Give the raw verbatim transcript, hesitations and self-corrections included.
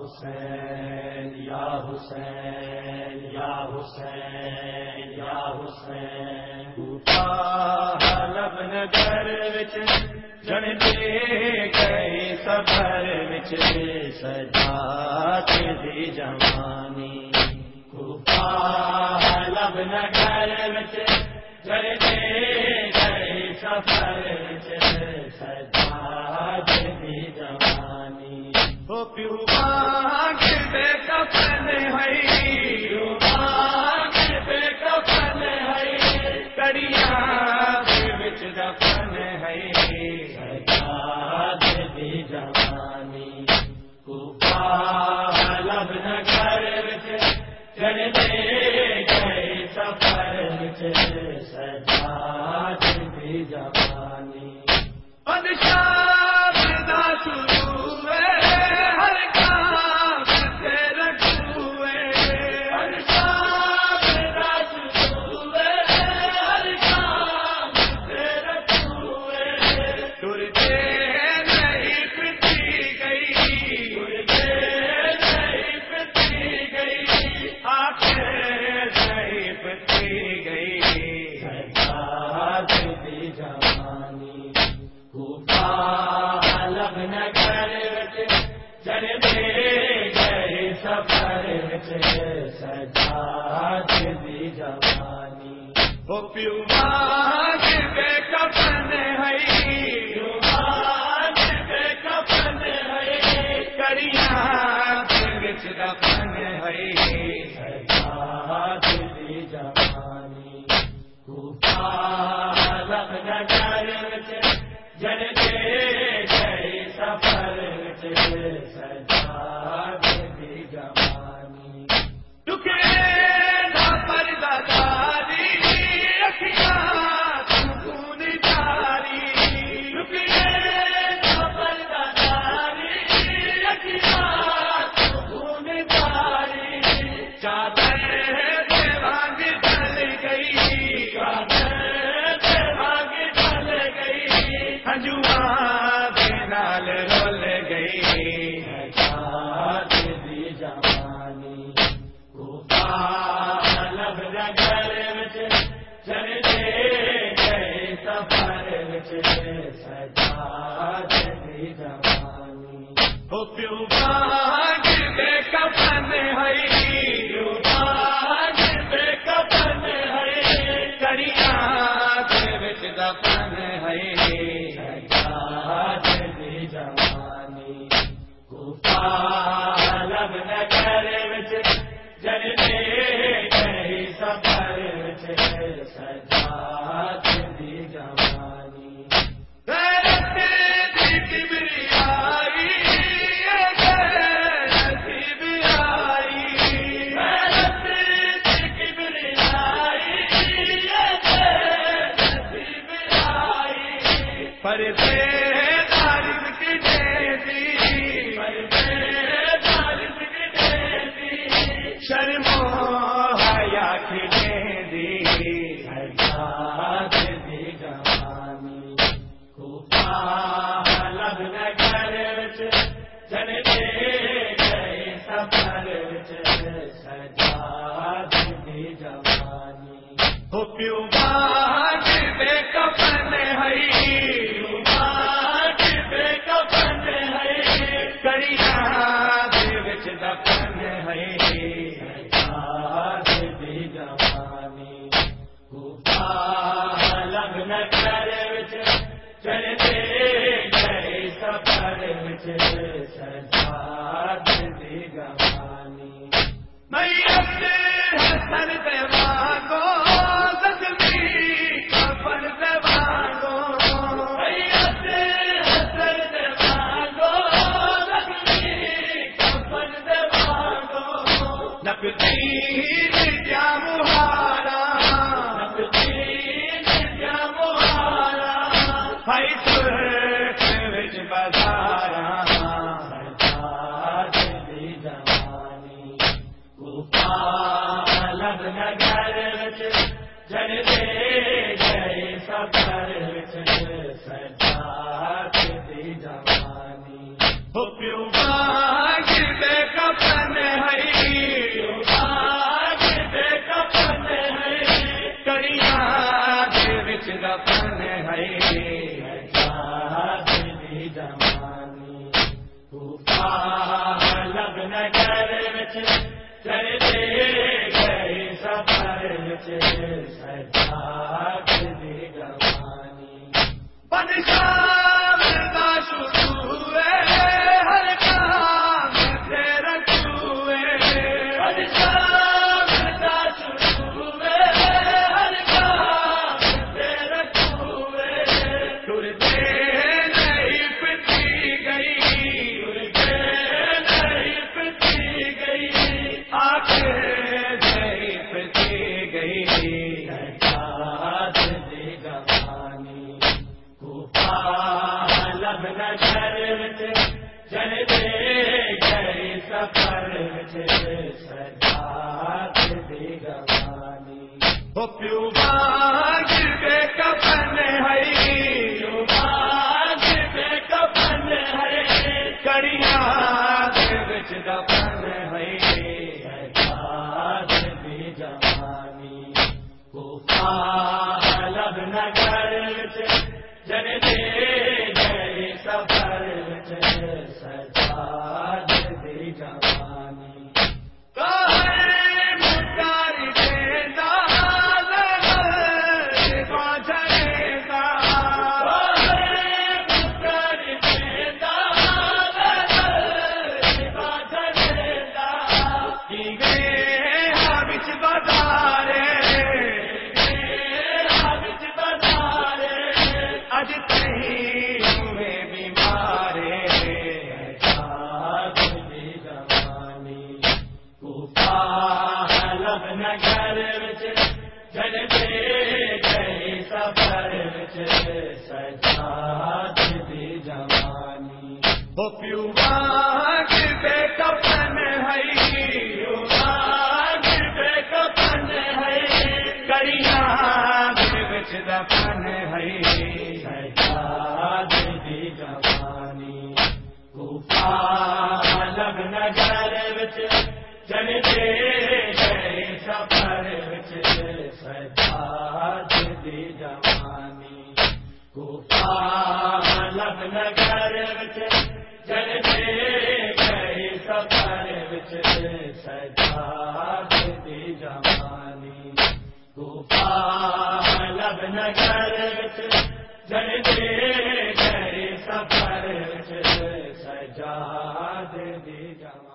حسین یا حسین یا حسین یا حسین کوفہ حلب نگر وچ جن دے گئے سفر وچ سجاد دی جوانی کوفہ حلب نگر وچ جن دے گئے سفر وچ سجاد دی جوانی او پیو باغ بے کفن ہے پیو باغ بے کفن ہے کڑیاں وچ دفن ہے سجاد دی جوانی کوفہ حلب نگر وچ جن دے گئے سفر وچ سجاد دی جوانی بادشاہ دا شروع ہر کام سے رکھوے بادشاہ دا شروع ہر کام سے رکھوے ٹرتے نہیں پٹی گئی ٹرتے نہیں پٹی گئی آخر نہیں پٹی گئی سجاد دی جوانی کوفہ حلب نگر وچ جن دے گئے سفر وچ سجاد دی جوانی او پیو باغ بے کفن ہے پیو باغ بے کفن ہے کڑیاں وچ دفن ہے سجاد دی جوانی کوفہ حلب نگر وچ جن دے گئے سفر وچ سجاد دی جوانی ٹکڑے نہ پردہ داری اکھیاں خون جاری ٹکڑے نہ پردہ داری اکھیاں خون جاری چادر دیوان ڈل گئی چادر دیوان ڈل گئی ہنجواں دے نال رول گئی سجاد دی جوانی کوفہ حلب نگر وچ جن دے گئے سفر وچ سجاد دی جوانی او پیو باغ بے کفن ہے پیو باغ بے کفن ہے کڑیاں وچ دفن ہے سجاد دی جوانی کوفہ حلب نگر وچ جن دے گئے سفر وچ سجاد دی جوانی غیرت دی کبریائی نصیب آئی غیرت دی کبریائی نصیب آئی پردے ظالم کی ڈیسی پردے ظالم کی ڈیسی شرم و حیا کی ڈیسی سجاد دی جوانی کوفہ حلب نگر وچ جن دے گئے سفر وچ سجاد دی جوانی او پیو باغ بے کفن ہے پیو باغ بے کفن ہے کڑیاں وچ دفن ہے سجاد دی جوانی کوفہ حلب نگر وچ جن دے گئے سفر وچ سجاد دی جوانی میت حسن دے مانگو زخمی کفن دے مانگو میت حسن دے مانگو زخمی کفن دے مانگو نقدین کیا مہارا نقدین کیا مہارا بھائی ترک وچ بازارا سجاد دی جوانی کوفہ حلب نگر وچ جن دے گئے سفر وچ سجاد دی جوانی او پیو باغ بے نگر وچ چلدے گئے سفر وچ سجاد دی جوانی بادشاہ دا شروع ہر کام تیرا شروع بادشاہ دا شروع ہر کام تیرا شروع ٹرتے نہیں پتی گئی ٹرتے نہیں پتی گئی آنکھیں نہیں پتی گئی سجاد دی جوانی لب نگر وچ چلدے گئے سفر وچ سجاد دی جوانی او پیو باغ بے کفن ہے پیو باغ بے کفن ہے کڑیاں دے وچ دفن ہے سجاد دی جوانی لب نگر وچ چلدے گئے سفر وچ سجاد دی جوانی کہے مکار دیتا لگے باجھے دا کہے مکار دیتا لگے باجھے دا کی گئے ہاں وچ بازارے اج تھی ہوئے بیمارے سجاد دی جوانی لب نگر وچ چلدے گئے سفر وچ سجاد دی جوانی او پیو باغ بے کفن ہے پیو باغ بے کفن ہے کڑیاں دے وچ دفن ہے سجاد دی جوانی لب نگر وچ چلدے گئے سفر وچ سجاد دی جوانی لب نگر وچ چلدے گئے سفر وچ سجاد دی جوانی لب نگر وچ چلدے گئے سفر وچ سجاد دی جوانی